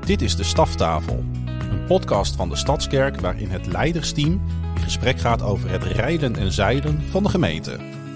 Dit is de Staftafel, een podcast van de Stadskerk waarin het leidersteam in gesprek gaat over het rijden en zeilen van de gemeente.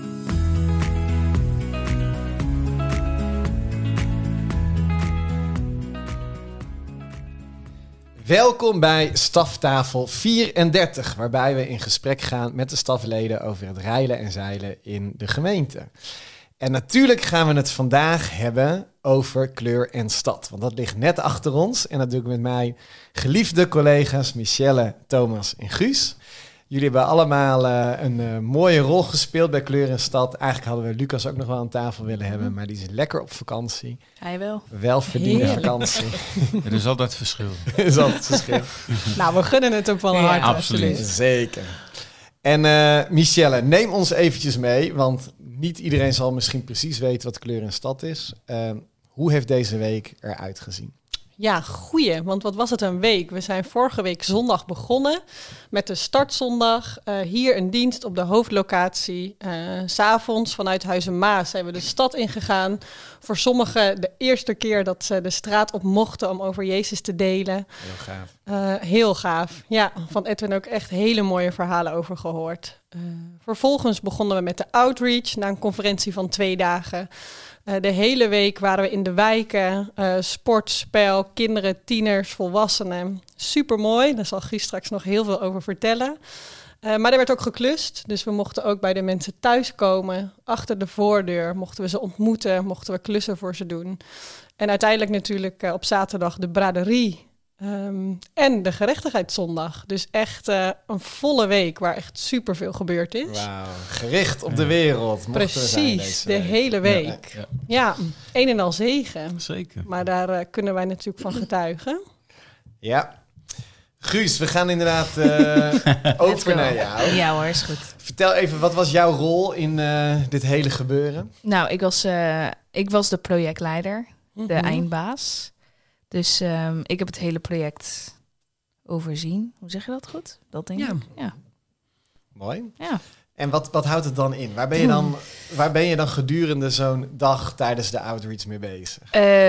Welkom bij Staftafel 34, waarbij we in gesprek gaan met de stafleden over het rijden en zeilen in de gemeente. En natuurlijk gaan we het vandaag hebben over kleur en stad, want dat ligt net achter ons. En dat doe ik met mijn geliefde collega's Michelle, Thomas en Guus. Jullie hebben allemaal een mooie rol gespeeld bij kleur en stad. Eigenlijk hadden we Lucas ook nog wel aan tafel willen hebben, maar die is lekker op vakantie. Hij wel. Welverdiende vakantie. Er is altijd verschil. Er is altijd verschil. Nou, we gunnen het ook van harte. Absoluut. Zeker. En Michelle, neem ons eventjes mee, want niet iedereen zal misschien precies weten wat kleur en stad is. Hoe heeft deze week eruit gezien? Ja, goeie. Want wat was het een week? We zijn vorige week zondag begonnen met de startzondag. Hier een dienst op de hoofdlocatie. 's Avonds vanuit Huizen Maas zijn we de stad ingegaan. Voor sommigen de eerste keer dat ze de straat op mochten om over Jezus te delen. Heel gaaf. Heel gaaf. Ja, van Edwin ook echt hele mooie verhalen over gehoord. Vervolgens begonnen we met de outreach na een conferentie van 2 dagen. De hele week waren we in de wijken, sport, spel, kinderen, tieners, volwassenen. Supermooi, daar zal Guus straks nog heel veel over vertellen. Maar er werd ook geklust, dus we mochten ook bij de mensen thuiskomen. Achter de voordeur mochten we ze ontmoeten, mochten we klussen voor ze doen. En uiteindelijk natuurlijk op zaterdag de braderie en de gerechtigheidszondag. Dus echt een volle week waar echt superveel gebeurd is. Wauw, gericht op de wereld. Precies, de hele week. Ja, een en al zegen. Zeker. Maar daar kunnen wij natuurlijk van getuigen. Ja. Guus, we gaan inderdaad over naar jou. Ja hoor, is goed. Vertel even, wat was jouw rol in dit hele gebeuren? Nou, ik was de projectleider, de eindbaas. Dus ik heb het hele project overzien. Hoe zeg je dat goed? Dat denk ik. Ja. Mooi. Ja. En wat houdt het dan in? Waar ben je dan gedurende zo'n dag tijdens de outreach mee bezig?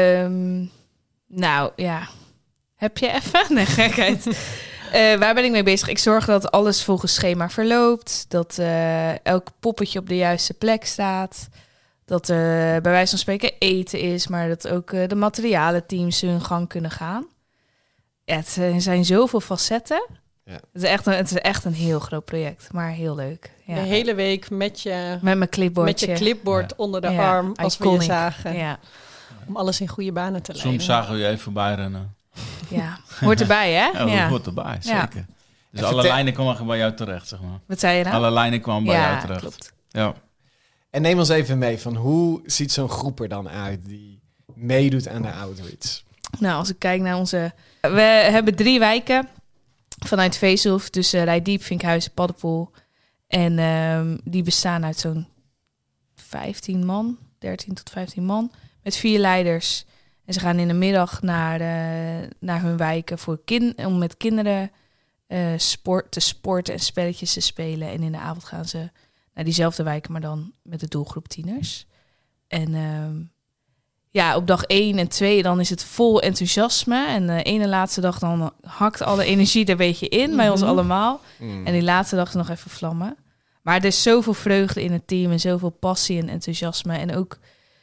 Nou ja, heb je even? Nee, gekheid. Waar ben ik mee bezig? Ik zorg dat alles volgens schema verloopt. Dat elk poppetje op de juiste plek staat. Dat er bij wijze van spreken eten is, maar dat ook de materialenteams hun gang kunnen gaan. Ja, het zijn zoveel facetten. Ja. Het is echt een heel groot project, maar heel leuk. Ja. De hele week met mijn clipboardje. Met je clipboard onder de arm, als iconic. we je zagen. Ja. Om alles in goede banen te leiden. Soms zagen we je even voorbij rennen. Ja, hoort erbij hè? Ja, dat hoort erbij, zeker. Dus alle lijnen kwamen bij jou terecht, zeg maar. Wat zei je nou? Alle lijnen kwamen bij jou terecht. Klopt. Ja. En neem ons even mee van hoe ziet zo'n groep er dan uit die meedoet aan de outreach? Nou, als ik kijk naar onze... We hebben 3 wijken vanuit Vezelhof. Dus Rijdiep, Vinkhuizen, Paddepoel. En die bestaan uit zo'n 15 man. 13 tot 15 man. Met 4 leiders. En ze gaan in de middag naar hun wijken om met kinderen te sporten en spelletjes te spelen. En in de avond gaan ze naar diezelfde wijken, maar dan met de doelgroep tieners. En op dag 1 en 2 dan is het vol enthousiasme. En de ene laatste dag dan hakt alle energie er een beetje in, bij ons allemaal. En die laatste dag is nog even vlammen. Maar er is zoveel vreugde in het team en zoveel passie en enthousiasme. En ook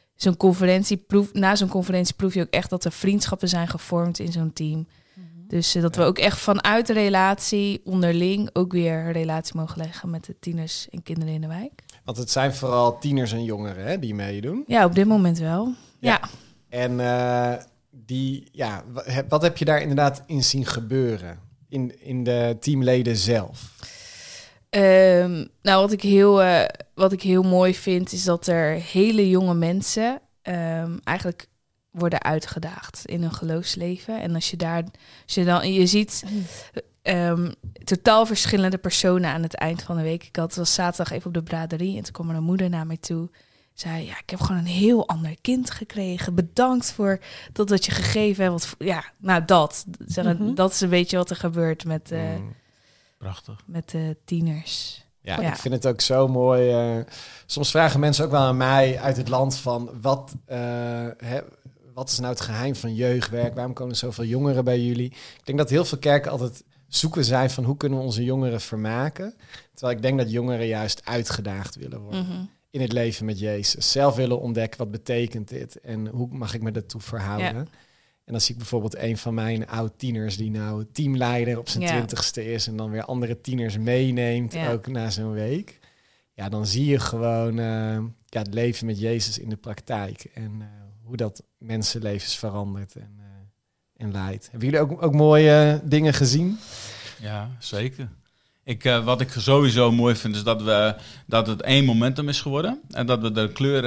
na zo'n conferentie proef je ook echt dat er vriendschappen zijn gevormd in zo'n team. Dus dat we ook echt vanuit de relatie onderling ook weer een relatie mogen leggen met de tieners en kinderen in de wijk. Want het zijn vooral tieners en jongeren hè, die meedoen. Ja, op dit moment wel. Ja. En wat heb je daar inderdaad in zien gebeuren in de teamleden zelf? Nou, wat ik heel mooi vind is dat er hele jonge mensen eigenlijk worden uitgedaagd in hun geloofsleven. En als je ziet totaal verschillende personen aan het eind van de week. Ik was zaterdag even op de braderie en toen kwam er een moeder naar mij toe. Zei, ja, ik heb gewoon een heel ander kind gekregen. Bedankt voor dat wat je gegeven hebt. Dat is een beetje wat er gebeurt met Prachtig. Met de tieners. Ja, ik vind het ook zo mooi. Soms vragen mensen ook wel aan mij uit het land van wat is nou het geheim van jeugdwerk? Waarom komen er zoveel jongeren bij jullie? Ik denk dat heel veel kerken altijd zoeken zijn van hoe kunnen we onze jongeren vermaken. Terwijl ik denk dat jongeren juist uitgedaagd willen worden. Mhm. In het leven met Jezus. Zelf willen ontdekken, wat betekent dit? En hoe mag ik me daartoe verhouden? Ja. En dan zie ik bijvoorbeeld een van mijn oud-tieners die nou teamleider op zijn 20ste is en dan weer andere tieners meeneemt, ook na zo'n week. Ja, dan zie je gewoon het leven met Jezus in de praktijk en hoe dat mensenlevens verandert en leidt. Hebben jullie ook mooie dingen gezien? Ja, zeker. Wat ik sowieso mooi vind is dat het één momentum is geworden. En dat we de kleur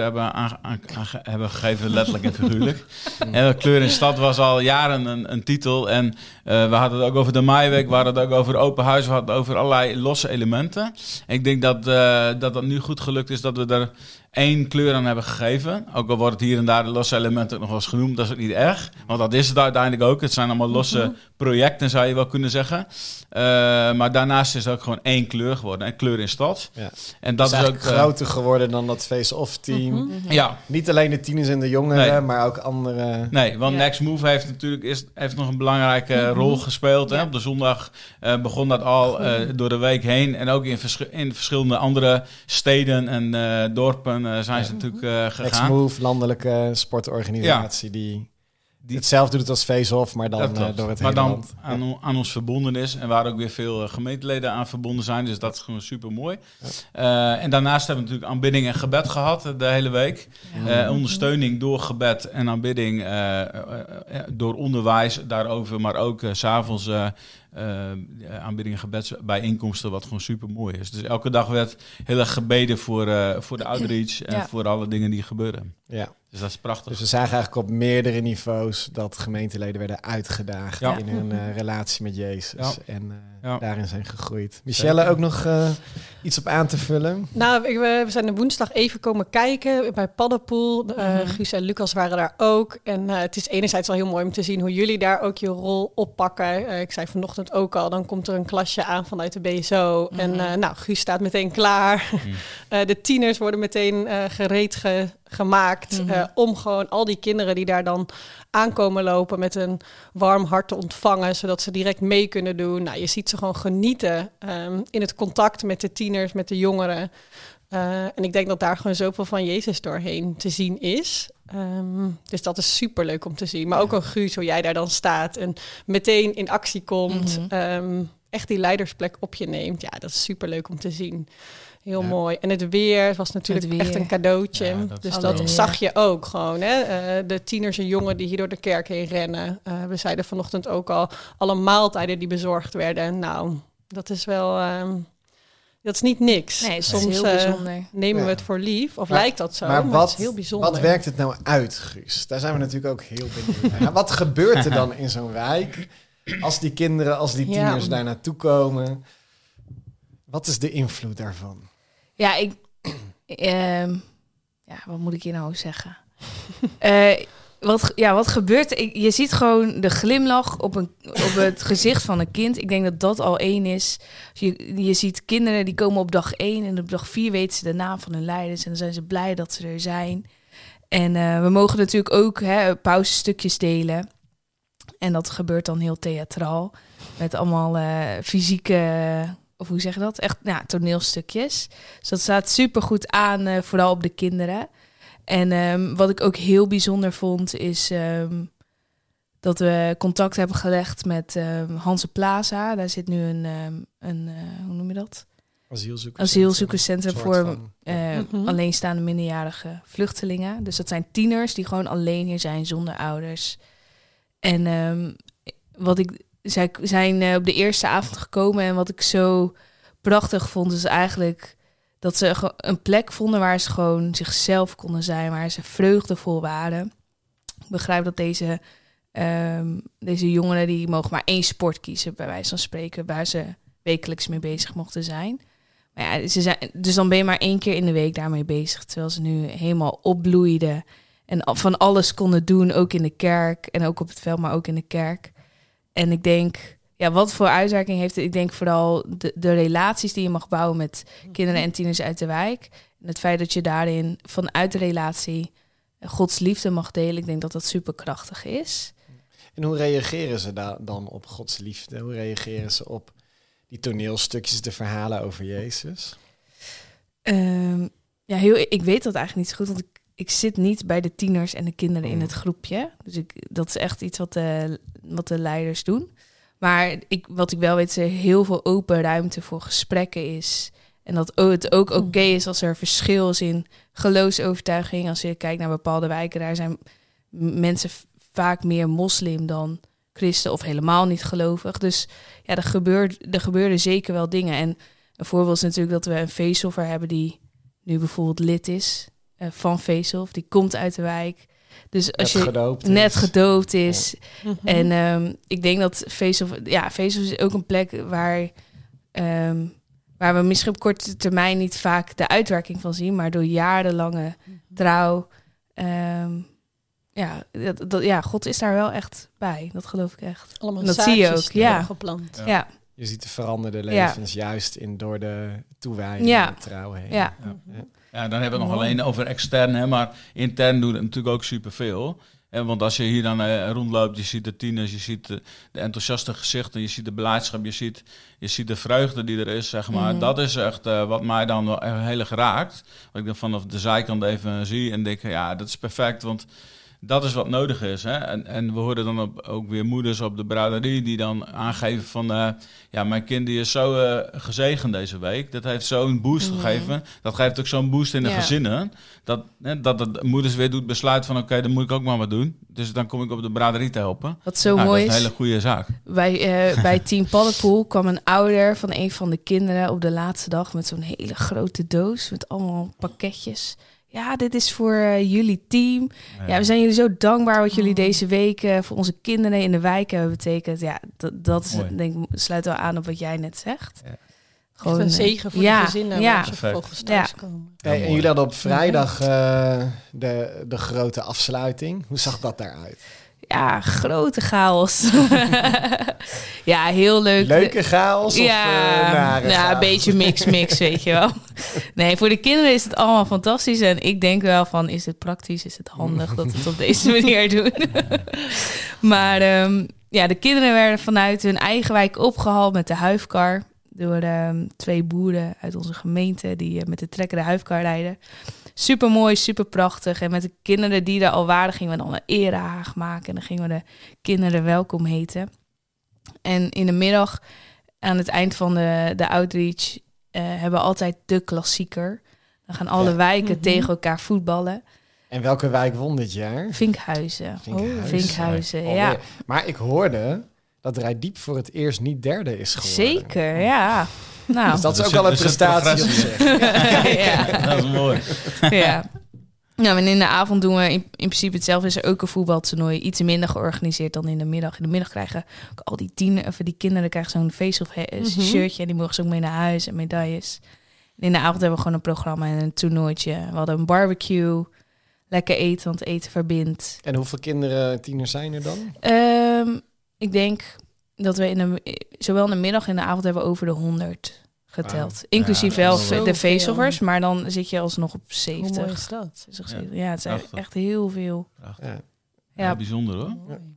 hebben gegeven, letterlijk en figuurlijk. En de kleur in stad was al jaren een titel. En we hadden het ook over de Maaiweek, we hadden het ook over open huis, we hadden het over allerlei losse elementen. En ik denk dat nu goed gelukt is dat we er 1 kleur aan hebben gegeven. Ook al wordt het hier en daar de losse elementen ook nog wel eens genoemd, dat is ook niet erg. Want dat is het uiteindelijk ook. Het zijn allemaal losse projecten, zou je wel kunnen zeggen. Maar daarnaast is het ook gewoon 1 kleur geworden. 1 kleur in stad. Ja. En dat is ook groter geworden dan dat face-off-team. Ja. Niet alleen de tieners en de jongeren, maar ook andere. Nee, want Next Move heeft nog een belangrijke rol gespeeld. Hè? Op de zondag begon dat al door de week heen. En ook in verschillende andere steden en dorpen zijn ze natuurlijk gegaan. Next Move, landelijke sportorganisatie die hetzelfde doet als Face-Off, maar dan door het hele land. Maar dan aan ons verbonden is. En waar ook weer veel gemeenteleden aan verbonden zijn. Dus dat is gewoon super mooi. Ja. En daarnaast hebben we natuurlijk aanbidding en gebed gehad de hele week. Ja. Ondersteuning door gebed en aanbidding door onderwijs daarover. Maar ook 's avonds aanbidding en gebedsbijeenkomsten, wat gewoon super mooi is. Dus elke dag werd heel erg gebeden voor de outreach en voor alle dingen die gebeuren. Ja. Dus dat is prachtig. Dus we zagen eigenlijk op meerdere niveaus dat gemeenteleden werden uitgedaagd in hun relatie met Jezus. Ja. En daarin zijn gegroeid. Michelle, ook nog iets op aan te vullen? Nou, we zijn de woensdag even komen kijken bij Paddepoel. Guus en Lucas waren daar ook. En het is enerzijds wel heel mooi om te zien hoe jullie daar ook je rol oppakken. Ik zei vanochtend ook al, dan komt er een klasje aan vanuit de BSO. En Guus staat meteen klaar. De tieners worden meteen gereed gemaakt om gewoon al die kinderen die daar dan aankomen lopen met een warm hart te ontvangen, zodat ze direct mee kunnen doen. Nou, je ziet ze gewoon genieten in het contact met de tieners, met de jongeren. En ik denk dat daar gewoon zoveel van Jezus doorheen te zien is. Dus dat is superleuk om te zien. Maar ook een Guus, hoe jij daar dan staat en meteen in actie komt. Echt die leidersplek op je neemt. Ja, dat is superleuk om te zien. Heel mooi. En het weer was natuurlijk echt een cadeautje. Ja, dat zag je ook gewoon. Hè? De tieners en jongen die hier door de kerk heen rennen. We zeiden vanochtend ook al, alle maaltijden die bezorgd werden. Nou, dat is wel... dat is niet niks. Nee, soms heel bijzonder. Nemen we het voor lief. Of lijkt dat zo, maar het is heel bijzonder. Wat werkt het nou uit, Guus? Daar zijn we natuurlijk ook heel benieuwd naar. Wat gebeurt er dan in zo'n wijk als die kinderen, als die tieners daar naartoe komen? Wat is de invloed daarvan? Ja, wat moet ik hier nou zeggen? Wat gebeurt er? Je ziet gewoon de glimlach op het gezicht van een kind. Ik denk dat dat al 1 is. Je ziet kinderen die komen op dag 1 en op dag 4 weten ze de naam van hun leiders en dan zijn ze blij dat ze er zijn. En we mogen natuurlijk ook pauzestukjes delen. En dat gebeurt dan heel theatraal. Met allemaal fysieke... Of hoe zeg je dat? Echt toneelstukjes. Dus dat staat supergoed aan, vooral op de kinderen. En wat ik ook heel bijzonder vond, is dat we contact hebben gelegd met Hanse Plaza. Daar zit nu een hoe noem je dat? Asielzoekerscentrum voor alleenstaande minderjarige vluchtelingen. Dus dat zijn tieners die gewoon alleen hier zijn zonder ouders. En zij zijn op de eerste avond gekomen en wat ik zo prachtig vond is eigenlijk dat ze een plek vonden waar ze gewoon zichzelf konden zijn, waar ze vreugdevol waren. Ik begrijp dat deze jongeren die mogen maar 1 sport kiezen, bij wijze van spreken, waar ze wekelijks mee bezig mochten zijn. Maar dus dan ben je maar 1 keer in de week daarmee bezig, terwijl ze nu helemaal opbloeiden en van alles konden doen, ook in de kerk en ook op het veld, maar ook in de kerk. En ik denk, wat voor uitwerking heeft het? Ik denk vooral de relaties die je mag bouwen met kinderen en tieners uit de wijk. En het feit dat je daarin vanuit de relatie Gods liefde mag delen. Ik denk dat dat superkrachtig is. En hoe reageren ze dan op Gods liefde? Hoe reageren ze op die toneelstukjes, de verhalen over Jezus? Ik weet dat eigenlijk niet zo goed, want ik zit niet bij de tieners en de kinderen in het groepje. Dus dat is echt iets wat de leiders doen. Maar wat ik wel weet, is er heel veel open ruimte voor gesprekken is. En dat het ook oké is als er verschil is in geloofsovertuiging. Als je kijkt naar bepaalde wijken, daar zijn mensen vaak meer moslim dan christen of helemaal niet gelovig. Dus ja, er gebeurden zeker wel dingen. En een voorbeeld is natuurlijk dat we een Faceoffer hebben die nu bijvoorbeeld lid is van Faceoff. Die komt uit de wijk. Dus als je net gedoopt is. Ja. En ik denk dat Faceoff is ook een plek waar we misschien op korte termijn niet vaak de uitwerking van zien, maar door jarenlange trouw. God is daar wel echt bij. Dat geloof ik echt. Allemaal dat zie je ook. Ja. Geplant. Ja. Je ziet de veranderde levens juist door de toewijding en de trouw heen. Ja. Ja, dan hebben we het nog alleen over extern, hè, maar intern doet het natuurlijk ook superveel. Want als je hier dan rondloopt, je ziet de tieners, je ziet de enthousiaste gezichten, je ziet de blijdschap, je ziet de vreugde die er is, zeg maar. Mm-hmm. Dat is echt wat mij dan wel heel erg raakt. Wat ik dan vanaf de zijkant even zie en denk, ja, dat is perfect, want dat is wat nodig is. Hè? En we horen dan ook weer moeders op de braderie die dan aangeven van... mijn kind die is zo gezegend deze week. Dat heeft zo'n boost gegeven. Dat geeft ook zo'n boost in de gezinnen. Dat de moeders weer doet besluiten van... oké, dan moet ik ook maar wat doen. Dus dan kom ik op de braderie te helpen. Wat zo mooi is. Dat is een hele goede zaak. Bij Team Paddenpoel kwam een ouder van een van de kinderen... op de laatste dag met zo'n hele grote doos... met allemaal pakketjes... Ja, dit is voor jullie team. Ja, we zijn jullie zo dankbaar wat jullie deze week voor onze kinderen in de wijk hebben betekend. Ja, dat is, denk ik, sluit wel aan op wat jij net zegt. Ja. Gewoon een zegen voor de gezinnen waar ze vervolgens thuiskomen. Hey, en jullie hadden op vrijdag de grote afsluiting. Hoe zag dat daaruit? Ja, grote chaos. Ja, heel leuk. Leuke chaos of nare chaos? Een beetje mix, weet je wel. Nee, voor de kinderen is het allemaal fantastisch. En ik denk wel van, is het praktisch, is het handig dat we het op deze manier doen? Maar de kinderen werden vanuit hun eigen wijk opgehaald met de huifkar. Door 2 boeren uit onze gemeente die met de trekker de huifkar rijden. Super mooi, super prachtig. En met de kinderen die er al waren, gingen we dan een erehaag maken. En dan gingen we de kinderen welkom heten. En in de middag, aan het eind van de outreach, hebben we altijd de klassieker. Dan gaan alle wijken tegen elkaar voetballen. En welke wijk won dit jaar? Vinkhuizen. Vinkhuizen, ja. Maar ik hoorde dat Reitdiep voor het eerst niet derde is geworden. Zeker, ja. Nou, dus dat is ook al een prestatie op zich. Ja, dat is mooi. Ja. Nou, en in de avond doen we in principe hetzelfde. Is er ook een voetbaltoernooi, iets minder georganiseerd dan in de middag. In de middag krijgen ook al die kinderen krijgen zo'n Faceoff shirtje. En die mogen ze ook mee naar huis en medailles. En in de avond hebben we gewoon een programma en een toernooitje. We hadden een barbecue, lekker eten, want eten verbindt. En hoeveel tieners zijn er dan? Ik denk dat we zowel in de middag en in de avond hebben we over de 100 geteld. Wow. Inclusief wel de Faceoffers, maar dan zit je alsnog op 70. Hoe mooi is dat? Ja, het is echt heel veel. Ja, bijzonder hoor.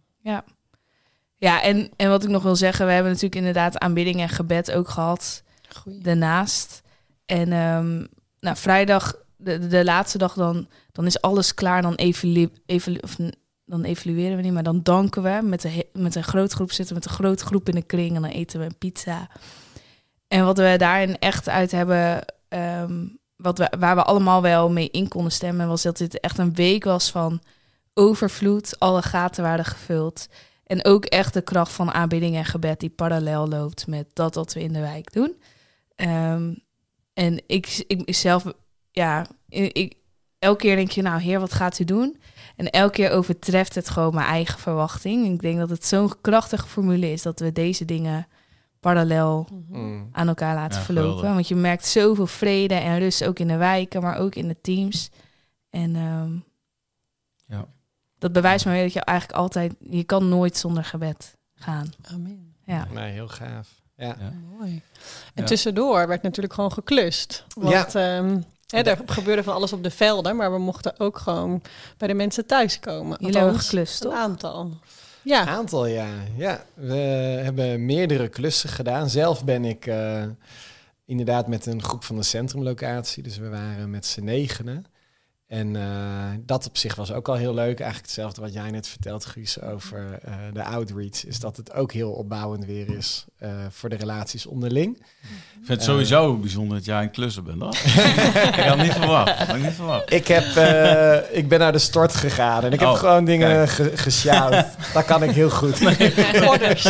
Ja, en wat ik nog wil zeggen, we hebben natuurlijk inderdaad aanbidding en gebed ook gehad. Daarnaast. En vrijdag, de laatste dag, dan is alles klaar. Dan dan evalueren we niet, maar dan danken we. Met een grote groep zitten, met een grote groep in de kring. En dan eten we een pizza. En wat we daarin echt uit hebben, waar we allemaal wel mee in konden stemmen, was dat dit echt een week was van overvloed. Alle gaten waren gevuld. En ook echt de kracht van aanbidding en gebed die parallel loopt met dat wat we in de wijk doen. En ik zelf, elke keer denk je, nou Heer, wat gaat u doen? En elke keer overtreft het gewoon mijn eigen verwachting. Ik denk dat het zo'n krachtige formule is dat we deze dingen parallel aan elkaar laten verlopen. Geweldig. Want je merkt zoveel vrede en rust ook in de wijken, maar ook in de teams. En dat bewijst me weer dat je eigenlijk altijd, je kan nooit zonder gebed gaan. Amen. Ja. Nee, heel gaaf. Ja. Mooi. En tussendoor werd natuurlijk gewoon geklust. Want Er gebeurde van alles op de velden, maar we mochten ook gewoon bij de mensen thuiskomen. Jullie hebben Althans, geklust, toch? een aantal. Ja, Aantal, ja. Ja, we hebben meerdere klussen gedaan. Zelf ben ik inderdaad met een groep van de centrumlocatie. Dus we waren met z'n 9. En dat op zich was ook al heel leuk. Eigenlijk hetzelfde wat jij net vertelt, Guus, over de outreach. Is dat het ook heel opbouwend weer is voor de relaties onderling. Ik vind het sowieso bijzonder dat jij een klusser bent, hoor. Ik had niet verwacht. Ik ben naar de stort gegaan en ik heb gewoon dingen gesjouwd. Dat kan ik heel goed. orders.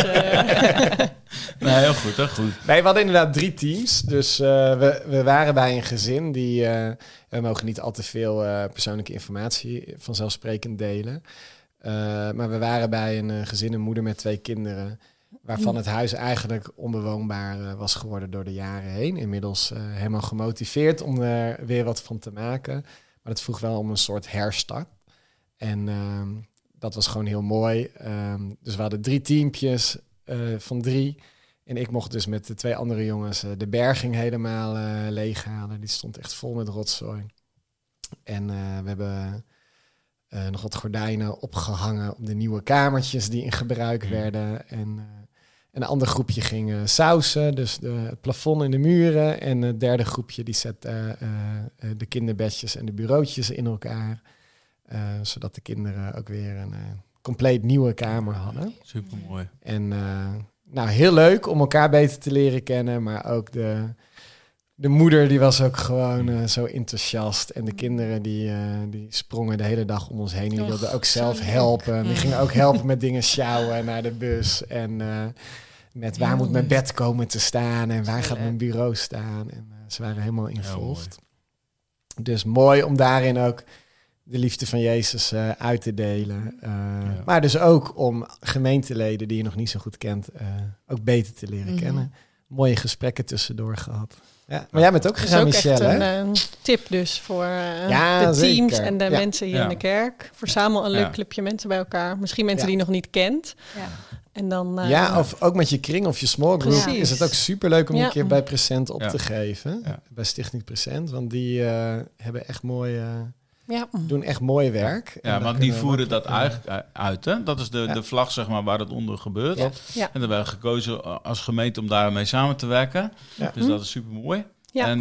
Nee, heel goed. Nee, we hadden inderdaad 3 teams. Dus we waren bij een gezin die... we mogen niet al te veel persoonlijke informatie vanzelfsprekend delen. Maar we waren bij een gezin, een moeder met 2 kinderen... waarvan het huis eigenlijk onbewoonbaar was geworden door de jaren heen. Inmiddels helemaal gemotiveerd om er weer wat van te maken. Maar het vroeg wel om een soort herstart. En dat was gewoon heel mooi. Dus we hadden 3 teampjes van 3... En ik mocht dus met de 2 andere jongens de berging helemaal leeghalen. Die stond echt vol met rotzooi. En we hebben nog wat gordijnen opgehangen op de nieuwe kamertjes die in gebruik werden. En een ander groepje ging sausen, dus het plafond en de muren. En het derde groepje die zette de kinderbedjes en de bureautjes in elkaar. Zodat de kinderen ook weer een compleet nieuwe kamer hadden. Supermooi. En... Nou, heel leuk om elkaar beter te leren kennen, maar ook de moeder die was ook gewoon zo enthousiast. En de kinderen die sprongen de hele dag om ons heen. Die wilden ook zelf helpen. Die gingen ook helpen met dingen sjouwen naar de bus. En met waar moet mijn bed komen te staan en waar gaat mijn bureau staan. En ze waren helemaal involved. Dus mooi om daarin ook de liefde van Jezus uit te delen. Maar dus ook om gemeenteleden die je nog niet zo goed kent... ook beter te leren kennen. Mooie gesprekken tussendoor gehad. Ja, maar jij bent ook gegaan, Michelle, hè? Dat is ook echt een tip dus voor de teams zeker. en de mensen hier in de kerk. Verzamel een leuk clubje mensen bij elkaar. Misschien mensen die je nog niet kent. Ja. En dan, of ook met je kring of je small group is het ook superleuk om een keer bij Present op te geven. Ja. Bij Stichting Present, want die hebben echt mooie... doen echt mooi werk. Ja, want die voeren dat eigenlijk uit. Hè? Dat is de vlag, zeg maar, waar het onder gebeurt. Ja. Ja. En dan hebben we gekozen als gemeente om daarmee samen te werken. Ja. Dus dat is super mooi. Ja.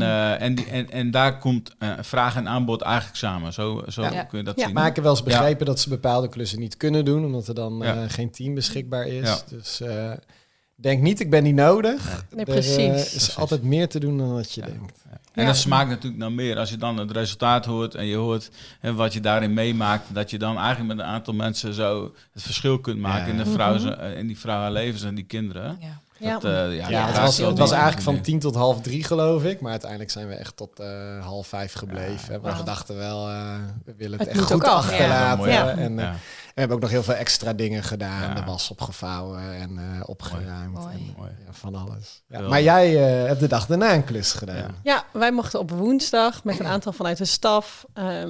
En daar komt vraag en aanbod eigenlijk samen. Zo kun je dat zien. Maar ik heb wel eens begrepen dat ze bepaalde klussen niet kunnen doen, omdat er dan geen team beschikbaar is. Ja. Dus denk niet, ik ben niet nodig. Nee, precies. Is altijd meer te doen dan wat je denkt. Ja. En dat smaakt natuurlijk naar meer. Als je dan het resultaat hoort en je hoort wat je daarin meemaakt, dat je dan eigenlijk met een aantal mensen zo het verschil kunt maken in die vrouw haar levens en die kinderen. Ja. Het was eigenlijk van 2:50 tot 3:30, geloof ik. Maar uiteindelijk zijn we echt tot 4:30 gebleven. Maar we dachten wel, we willen het echt goed achterlaten. Ja. En we hebben ook nog heel veel extra dingen gedaan. De was opgevouwen en opgeruimd. En, van alles. Ja. Maar jij hebt de dag daarna een klus gedaan. Ja, wij mochten op woensdag met een aantal vanuit de staf...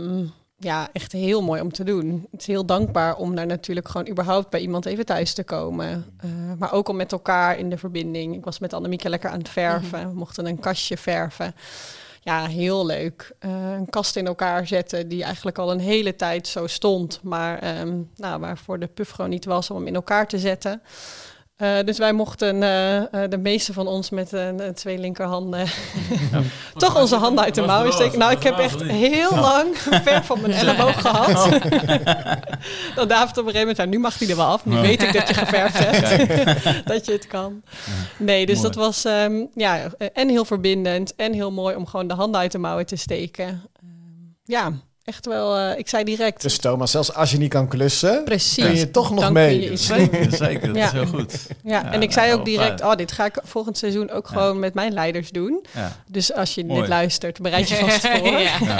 echt heel mooi om te doen. Het is heel dankbaar om daar natuurlijk gewoon überhaupt bij iemand even thuis te komen. Maar ook om met elkaar in de verbinding. Ik was met Annemieke lekker aan het verven. We mochten een kastje verven. Ja, heel leuk. Een kast in elkaar zetten die eigenlijk al een hele tijd zo stond. Maar waarvoor de puf gewoon niet was om hem in elkaar te zetten. Dus wij mochten, de meeste van ons met 2 linkerhanden, toch onze handen uit de mouwen steken. Nou, ik heb echt heel lang ver van mijn elleboog gehad. Dat David op een gegeven moment zei, nu mag hij er wel af. Nu weet ik dat je geverfd hebt, dat je het kan. Nee, dus dat was en heel verbindend en heel mooi om gewoon de handen uit de mouwen te steken. Echt wel, ik zei direct... Dus Thomas, zelfs als je niet kan klussen, precies, kun je toch nog mee. Zeker, dat is heel goed. Ja, en ik zei ook direct, dit ga ik volgend seizoen ook gewoon met mijn leiders doen. Ja. Dus als je dit luistert, bereid je vast voor.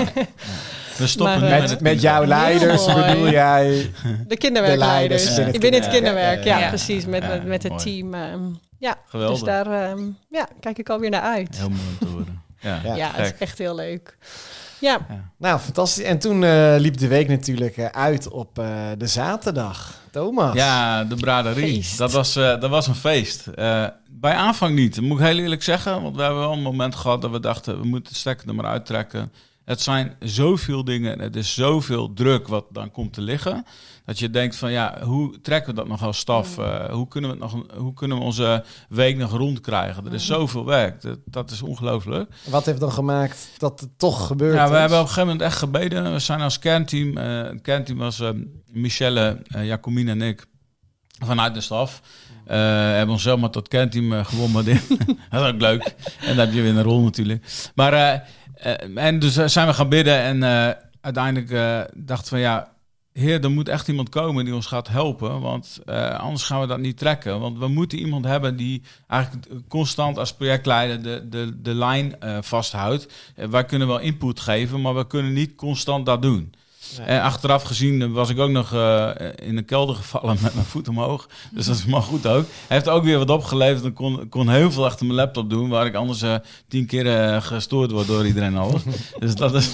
We stoppen met jouw leiders, bedoel jij? De kinderwerkleiders. Ik ben in het kinderwerk, precies, met het team. Geweldig. Dus daar kijk ik alweer naar uit. Heel mooi om te horen. Ja, het is echt heel leuk. Ja. Nou, fantastisch. En toen liep de week natuurlijk uit op de zaterdag. Thomas. Ja, de braderie. Dat was een feest. Bij aanvang niet, dat moet ik heel eerlijk zeggen. Want we hebben wel een moment gehad dat we dachten, we moeten het stekker er maar uittrekken. Het zijn zoveel dingen, het is zoveel druk wat dan komt te liggen, dat je denkt van ja, hoe trekken we dat nog als staf? Hoe kunnen we onze week nog rondkrijgen? Er is zoveel werk, dat is ongelooflijk. Wat heeft dan gemaakt dat het toch gebeurd is? We hebben op een gegeven moment echt gebeden. We zijn als kernteam, het kernteam was Michelle, Jacomine en ik, vanuit de staf. Hebben ons zelf maar tot kernteam gewonnen. Dat is ook leuk. En dan heb je weer een rol natuurlijk. Maar en dus zijn we gaan bidden en uiteindelijk dachten we ja, Heer, er moet echt iemand komen die ons gaat helpen, want anders gaan we dat niet trekken. Want we moeten iemand hebben die eigenlijk constant als projectleider de lijn vasthoudt. Wij kunnen wel input geven, maar we kunnen niet constant dat doen. Nee. En achteraf gezien was ik ook nog in de kelder gevallen met mijn voet omhoog. Dus dat is maar goed ook. Hij heeft ook weer wat opgeleverd en kon heel veel achter mijn laptop doen, waar ik anders 10 keer gestoord word door iedereen al. Dus dat is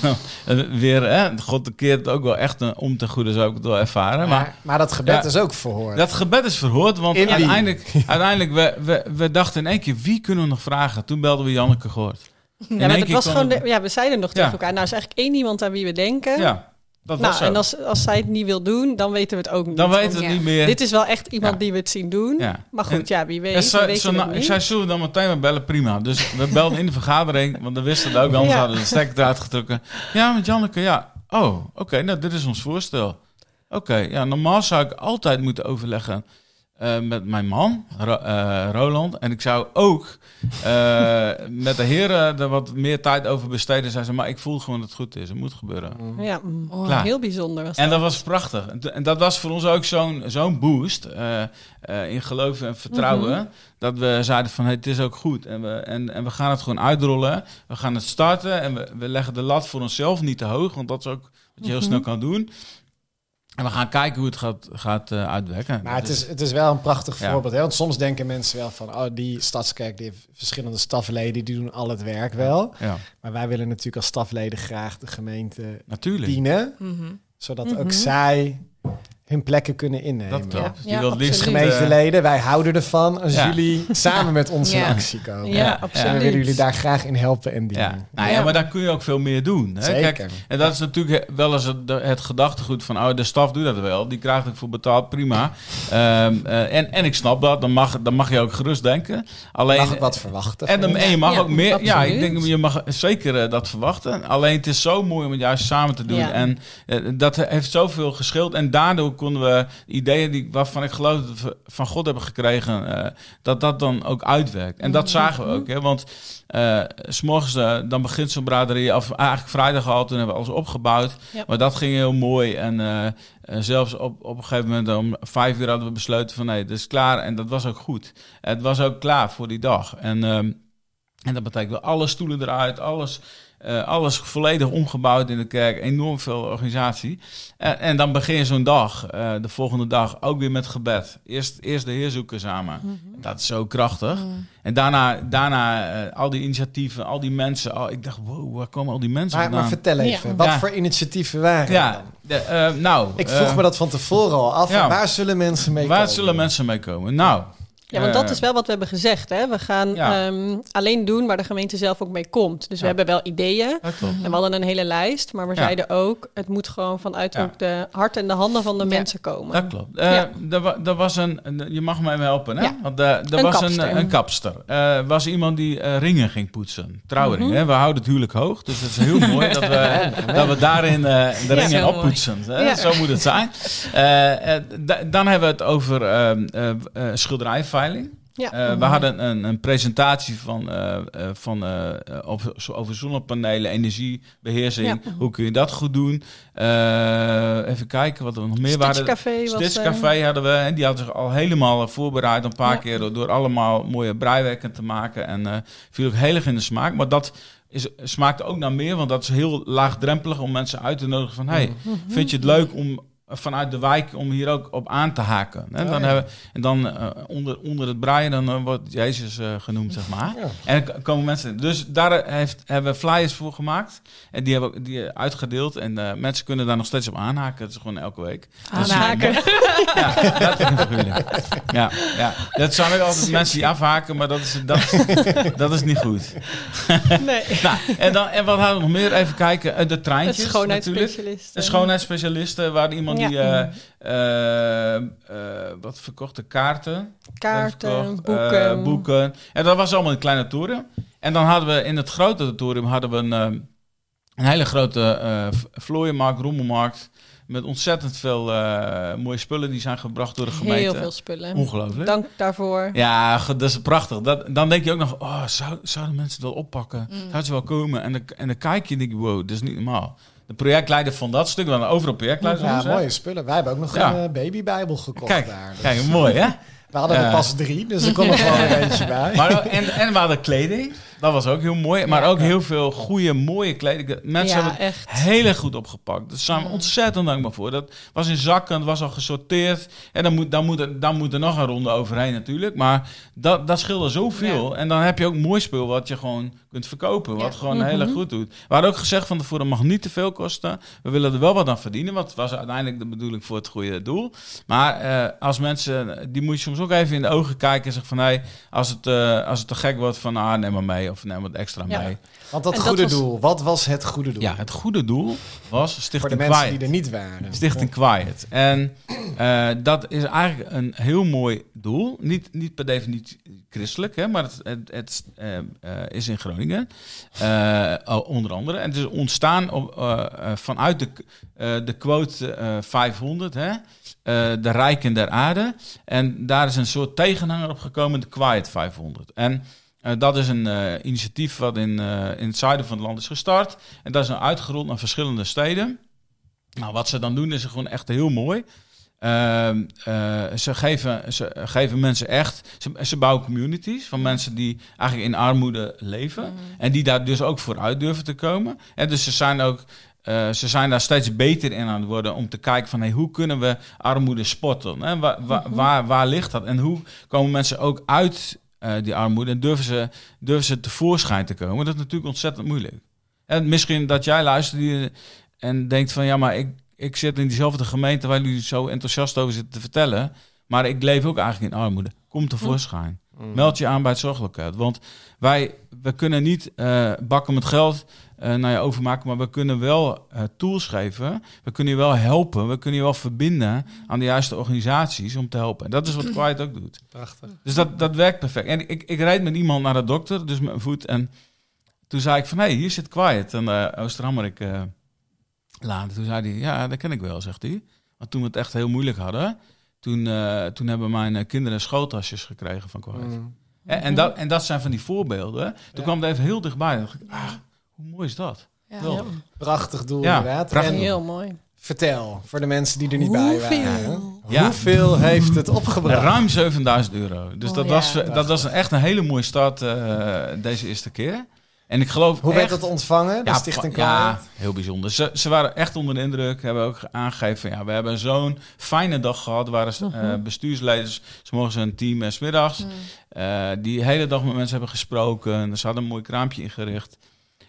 weer, God keert het ook wel echt om ten goede, zou ik het wel ervaren. Maar dat gebed is ook verhoord. Dat gebed is verhoord, want uiteindelijk we dachten in één keer, wie kunnen we nog vragen? Toen belden we Janneke Goort. Ja, maar het was gewoon, we zeiden nog tegen elkaar, nou is eigenlijk 1 iemand aan wie we denken. Ja. En als zij het niet wil doen, dan weten we het ook niet. Dan weten we het niet meer. Dit is wel echt iemand die we het zien doen. Ja. Maar goed, wie weet. Ik zei, zullen we dan meteen maar bellen? Prima. Dus we belden in de vergadering, want we wisten het ook, anders hadden we de stekker eruit getrokken. Ja, met Janneke, ja. Oh, oké, nou, dit is ons voorstel. Oké, normaal zou ik altijd moeten overleggen met mijn man, Roland. En ik zou ook met de heren er wat meer tijd over besteden. Zei ze, maar ik voel gewoon dat het goed is. Het moet gebeuren. Ja, heel bijzonder was dat. En dat was prachtig. En dat was voor ons ook zo'n boost in geloof en vertrouwen. Dat we zeiden van, het is ook goed. En we gaan het gewoon uitrollen. We gaan het starten. En we leggen de lat voor onszelf niet te hoog. Want dat is ook wat je heel snel kan doen. En we gaan kijken hoe het gaat uitwerken. Maar het is wel een prachtig voorbeeld. Hè? Want soms denken mensen wel van, die Stadskerk, die heeft verschillende stafleden, die doen al het werk wel. Ja. Maar wij willen natuurlijk als stafleden graag de gemeente dienen. Zodat ook zij hun plekken kunnen innemen. Dat klopt. Ja, gemeenteleden, wij houden ervan als jullie samen met ons in actie komen. Ja, absoluut. En we willen jullie daar graag in helpen en dienen. Maar daar kun je ook veel meer doen. Hè? Zeker. Kijk, en dat is natuurlijk wel eens het gedachtegoed van, de staf doet dat wel. Die krijgt ook voor betaald, prima. En ik snap dat, dan mag je ook gerust denken. Alleen, mag ook wat verwachten. En je mag ook meer. Absoluut. Ja, ik denk je mag zeker dat verwachten. Alleen het is zo mooi om het juist samen te doen. Ja. En dat heeft zoveel gescheeld. En daardoor konden we ideeën waarvan ik geloof dat we van God hebben gekregen, dat dan ook uitwerkt. En dat zagen we ook. Hè? Want 's morgens dan begint zo'n braderie, of eigenlijk vrijdag al, toen hebben we alles opgebouwd. Ja. Maar dat ging heel mooi. En zelfs op een gegeven moment om 5 uur hadden we besloten van nee, het is klaar. En dat was ook goed. Het was ook klaar voor die dag. En dat betekent wel alle stoelen eruit, alles volledig omgebouwd in de kerk. Enorm veel organisatie. En dan begin je zo'n dag, de volgende dag, ook weer met gebed. Eerst de Heer zoeken samen. Dat is zo krachtig. En daarna al die initiatieven, al die mensen. Ik dacht, wow, waar komen al die mensen vandaan? Maar vertel even, wat voor initiatieven waren dan? Ik vroeg me dat van tevoren al af. Waar zullen mensen mee komen? Waar zullen mensen mee komen? Nou... Ja, want dat is wel wat we hebben gezegd. Hè? We gaan alleen doen waar de gemeente zelf ook mee komt. Dus we hebben wel ideeën. En we hadden een hele lijst. Maar we zeiden ook, het moet gewoon vanuit ook de hart en de handen van de mensen komen. Dat klopt. Er was je mag mij helpen, hè? Ja. Want er was een kapster. Was iemand die ringen ging poetsen. Trouwringen. We houden het huwelijk hoog. Dus het is heel mooi dat we daarin de ringen oppoetsen. Zo moet het zijn. Dan hebben we het over schilderijveiling. Ja. We hadden een presentatie over zonnepanelen, energiebeheersing. Ja. Hoe kun je dat goed doen? Even kijken wat er nog meer waren. Stitchcafé hadden we. En die hadden zich al helemaal voorbereid een paar keer door allemaal mooie breiwerken te maken. En viel ook heel erg in de smaak. Maar dat smaakte ook naar meer, want dat is heel laagdrempelig om mensen uit te nodigen van vind je het leuk vanuit de wijk om hier ook op aan te haken. Hè? Onder het breien dan wordt Jezus genoemd, zeg maar. Ja. En dan komen mensen... Dus daar hebben we flyers voor gemaakt. En die hebben die uitgedeeld. En mensen kunnen daar nog steeds op aanhaken. Dat is gewoon elke week. Aanhaken. Ja, dat zijn ook altijd mensen die afhaken, maar dat is niet goed. Nee. En wat hadden we nog meer? Even kijken. De treintjes. Het schoonheidsspecialisten. De schoonheidsspecialisten, waar iemand die wat verkochte kaarten, boeken. En dat was allemaal in kleine toeren. En dan hadden we in het grote auditorium een hele grote vlooienmarkt, rommelmarkt. Met ontzettend veel mooie spullen die zijn gebracht door de gemeente. Heel veel spullen. Ongelooflijk. Dank daarvoor. Ja, dat is prachtig. Dan denk je ook nog, zouden mensen dat oppakken? Zouden ze wel komen? En dan kijk je en denk je, wow, dat is niet normaal. De projectleider van dat stuk, dan overal projectleiders. Ja, mooie spullen. Wij hebben ook nog een babybijbel gekocht daar. Dus. Kijk, mooi hè? We hadden er pas 3, dus er komt nog wel een eentje bij. Maar, en we hadden kleding. Dat was ook heel mooi. Maar ook heel veel goede, mooie kleding. Mensen hebben het heel erg goed opgepakt. Daar zijn we ontzettend dankbaar voor. Dat was in zakken, het was al gesorteerd. En dan moet er nog een ronde overheen natuurlijk. Maar dat scheelde zoveel. Ja. En dan heb je ook mooi spul wat je gewoon kunt verkopen. Wat gewoon heel erg goed doet. We hadden ook gezegd van tevoren, mag niet te veel kosten. We willen er wel wat aan verdienen. Want het was uiteindelijk de bedoeling voor het goede doel. Maar als mensen, die moet je soms ook even in de ogen kijken. En zeggen van, als het te gek wordt van, neem maar mee. Of neem wat extra mee. Want dat goede doel, wat was het goede doel? Ja, het goede doel was Stichting voor de Quiet. mensen die er niet waren. Stichting Quiet. En dat is eigenlijk een heel mooi doel. Niet per definitie christelijk, hè, maar het is in Groningen. Onder andere. En het is ontstaan vanuit de quote 500, hè. De rijken der aarde. En daar is een soort tegenhanger op gekomen, de Quiet 500. En dat is een initiatief wat in het zuiden van het land is gestart. En dat is uitgerold naar verschillende steden. Nou, wat ze dan doen is gewoon echt heel mooi. Ze geven mensen echt... Ze bouwen communities van mensen die eigenlijk in armoede leven. En die daar dus ook vooruit durven te komen. En dus ze zijn daar steeds beter in aan het worden om te kijken van hoe kunnen we armoede spotten? Hè? Waar ligt dat? En hoe komen mensen ook uit die armoede en durven ze tevoorschijn te komen? Dat is natuurlijk ontzettend moeilijk. En misschien dat jij luistert en denkt van ja, maar ik zit in diezelfde gemeente waar jullie zo enthousiast over zitten te vertellen, maar ik leef ook eigenlijk in armoede. Kom tevoorschijn. Meld je aan bij het zorgloket. Want we kunnen niet bakken met geld naar je overmaken, maar we kunnen wel tools geven. We kunnen je wel helpen. We kunnen je wel verbinden aan de juiste organisaties om te helpen. En dat is wat Quiet ook doet. Prachtig. Dus dat werkt perfect. En ik reed met iemand naar de dokter, dus met mijn voet. En toen zei ik van, hier zit Quiet aan de Oosterhammerik laan. Toen zei hij, ja, dat ken ik wel, zegt hij. Want toen we het echt heel moeilijk hadden, toen hebben mijn kinderen schooltasjes gekregen van Quiet. En dat zijn van die voorbeelden. Toen kwam het even heel dichtbij. En dacht ik, hoe mooi is dat? Ja. Prachtig doel, inderdaad. Prachtig. En heel mooi. Vertel, voor de mensen die er niet bij waren. Ja. Hoeveel heeft het opgebracht? Ruim €7.000. Dus dat was echt een hele mooie start deze eerste keer. En ik geloof Hoe werd dat ontvangen, de Stichting Quiet? Ja, heel bijzonder. Ze waren echt onder de indruk. Hebben ook aangegeven van we hebben zo'n fijne dag gehad. Waren bestuursleden, ze mogen een team 's middags. Die hele dag met mensen hebben gesproken. Ze hadden een mooi kraampje ingericht.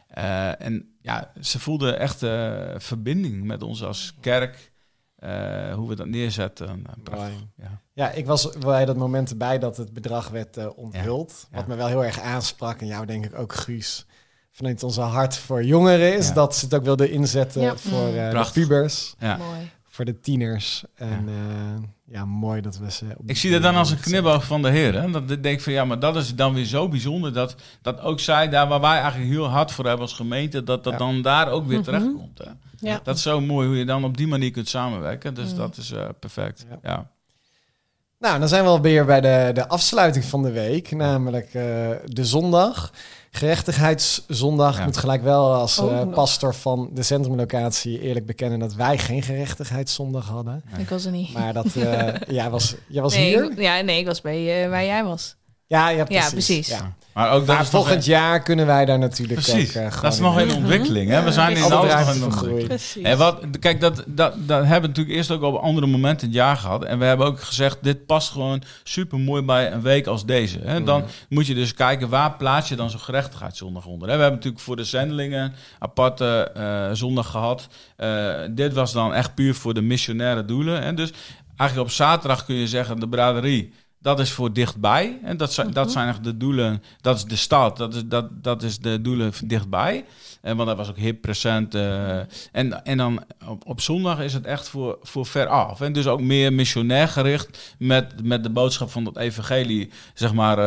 En ja, ze voelden echt verbinding met ons als kerk. Hoe we dat neerzetten. Prachtig. Ja, ik was bij dat moment erbij dat het bedrag werd onthuld. Wat me wel heel erg aansprak. En jou denk ik ook, Guus. Vanuit onze hart voor jongeren is dat ze het ook wilden inzetten voor de pubers. Ja. Mooi. Voor de tieners. En mooi dat we ze... Ik zie dat dan als een knipoog van de Heer. Hè? Dat ik denk van maar dat is dan weer zo bijzonder. Dat ook zij, daar waar wij eigenlijk heel hard voor hebben als gemeente, dat dan daar ook weer terecht komt. Hè? Ja. Dat is zo mooi hoe je dan op die manier kunt samenwerken. Dus dat is perfect. Ja. Nou, dan zijn we alweer bij de afsluiting van de week. Namelijk de zondag. Gerechtigheidszondag. Ik moet gelijk wel als pastor van de centrumlocatie eerlijk bekennen dat wij geen gerechtigheidszondag hadden. Ik was er niet. Maar dat, jij was hier? Nee, ik was bij waar jij was. Ja, precies. Ja, precies. Ja. Maar ook dat Maar is nog volgend jaar kunnen wij daar natuurlijk precies. ook Dat is nog in ontwikkeling. Hè? We zijn in Alle alles nog ruimte in voor groei. ontwikkeling. Precies. En kijk, dat hebben we natuurlijk eerst ook op andere momenten in het jaar gehad. En we hebben ook gezegd, dit past gewoon super mooi bij een week als deze. Hè? Dan moet je dus kijken, waar plaats je dan zo'n gerechtigheidszondag onder? Hè? We hebben natuurlijk voor de zendelingen aparte zondag gehad. Dit was dan echt puur voor de missionaire doelen. Hè? Dus eigenlijk op zaterdag kun je zeggen, de braderie, dat is voor dichtbij. En dat zijn echt de doelen. Dat is de stad. Dat is de doelen dichtbij. Want dat was ook hip, present. En dan op zondag is het echt voor veraf. En dus ook meer missionair gericht met de boodschap van dat evangelie, zeg maar,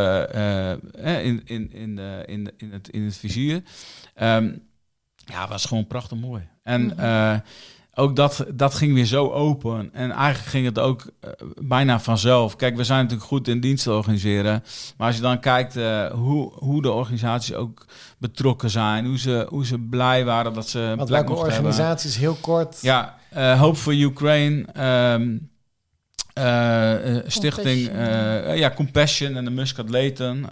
in het vizier. Was gewoon prachtig mooi. En ook dat ging weer zo open. En eigenlijk ging het ook bijna vanzelf. Kijk, we zijn natuurlijk goed in diensten organiseren. Maar als je dan kijkt hoe de organisaties ook betrokken zijn. Hoe ze blij waren dat ze Want plek welke mochten hebben. organisaties, heel kort? Ja, Hope for Ukraine. Stichting Compassion en de Muscatletten.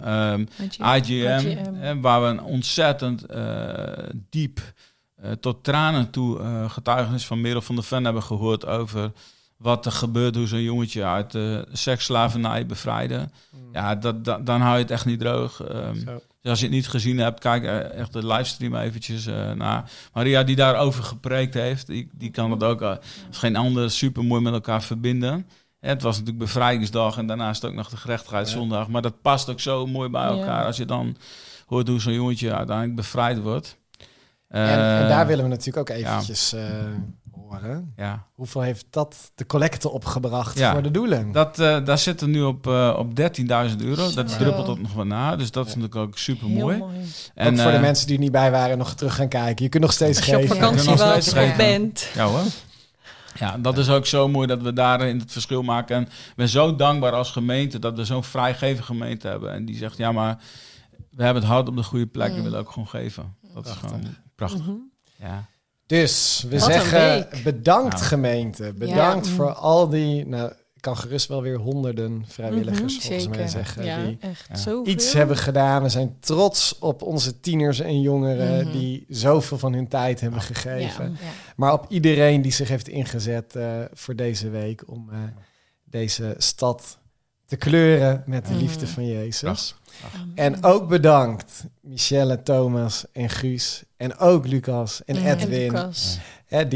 IGM. Waar we een ontzettend diep... tot tranen toe getuigenis van Merel van der Ven hebben gehoord over wat er gebeurt, hoe zo'n jongetje uit de seksslavernij bevrijden. Ja, dan hou je het echt niet droog. Dus als je het niet gezien hebt, kijk echt de livestream eventjes naar. Maria die daarover gepreekt heeft, die kan het ook als geen ander super mooi met elkaar verbinden. Het was natuurlijk bevrijdingsdag en daarnaast ook nog de gerechtigheidszondag. Maar dat past ook zo mooi bij elkaar als je dan hoort hoe zo'n jongetje uiteindelijk bevrijd wordt. En daar willen we natuurlijk ook eventjes horen. Ja. Hoeveel heeft dat de collecte opgebracht voor de doelen? Daar zitten we nu op €13.000. Dat druppelt op nog wat na. Dus dat is natuurlijk ook super mooi. En ook voor de mensen die er niet bij waren nog terug gaan kijken. Je kunt nog steeds geven. Als je op vakantie was of bent. Ja hoor. Ja, dat is ook zo mooi dat we daarin het verschil maken. En ik ben zo dankbaar als gemeente dat we zo'n vrijgevige gemeente hebben. En die zegt, ja maar we hebben het hart op de goede plek. We willen ook gewoon geven. Dat is gewoon prachtig. Ja. Dus we zeggen bedankt gemeente. Bedankt voor al die... Nou, ik kan gerust wel weer honderden vrijwilligers volgens mij zeggen. Die echt iets hebben gedaan. We zijn trots op onze tieners en jongeren die zoveel van hun tijd hebben gegeven. Ja. Maar op iedereen die zich heeft ingezet voor deze week om deze stad te kleuren met de liefde van Jezus. En ook bedankt Michelle, Thomas en Guus. En ook Lucas en Edwin. En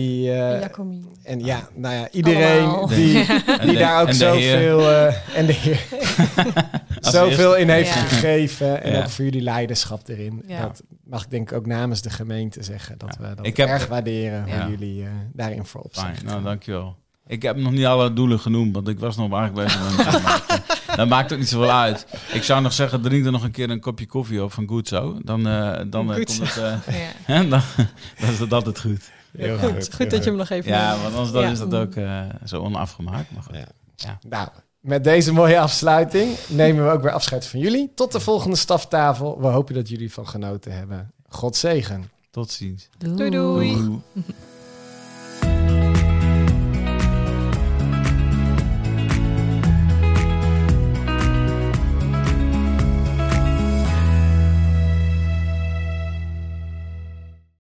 iedereen die daar ook zoveel... en de Heer. Zoveel in heeft gegeven. En ook voor jullie leiderschap erin. Ja. Dat mag ik denk ik ook namens de gemeente zeggen. Dat we dat erg waarderen hoe jullie daarin voorop zijn. Nou, dankjewel. Ik heb nog niet alle doelen genoemd, want ik was nog eigenlijk bezig met dat maakt ook niet zoveel uit. Ik zou nog zeggen, drink er nog een keer een kopje koffie op van Good So. Dan komt het... dan is dat altijd goed. Heel goed dat je hem nog even... Ja, want anders is dat ook zo onafgemaakt. Maar goed. Ja. Nou, met deze mooie afsluiting nemen we ook weer afscheid van jullie. Tot de volgende staftafel. We hopen dat jullie van genoten hebben. God zegen. Tot ziens. Doei.